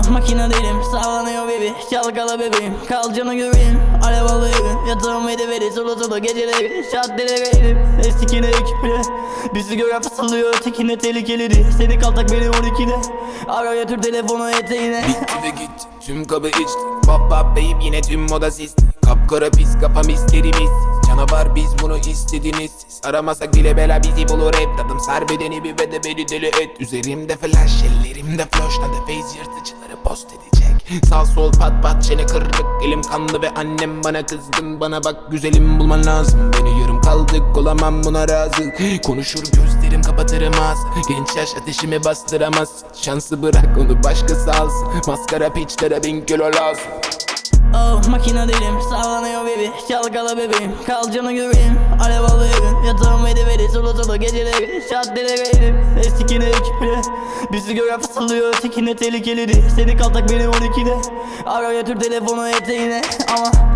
Oh makine değilim, sallanıyor baby, çalkala bebeğim, kal canı göreyim. Alev aldı evim, yatağım veri sulu sulu geceleri, şartları gayrim. Eskine ekipine, bizi gören fısıldıyor, tekine tehlikelidir. Seni kaltak beni 12'de, ara götür telefonu eteğine. Bitti de gitti, tüm kabı içtik. Pop pop deyip yine tüm moda sisti. Kapkara pis kafam isterimiz. Canavar biz bunu istediniz siz. Aramasak bile bela bizi bulur hep. Tadım sar bedeni bir bede beni deli et. Üzerimde flash, ellerimde floşladı. Face yırtıcıları post edecek. Sağ sol pat pat çene kırık. Elim kanlı ve annem bana kızgın. Bana bak güzelim bulman lazım. Beni yarım kaldık olamam buna razı. Konuşur gözlerim kapatırım ağzı. Genç yaş ateşimi bastıramaz. Şansı bırak onu başkası alsın. Maskara piçlere 1000 kilo lazım. Oh makine değilim, sallanıyor baby, çalkala bebeğim, kal canı göreyim. Alev aldı evim, yatağım veri sulu sulu geceleri, şartları gayrim. Eskine ekipine, bizi gören fısıldıyor, tekine tehlikelidir. Seni kaltak beni 12'de, ara götür telefonu eteğine. Ama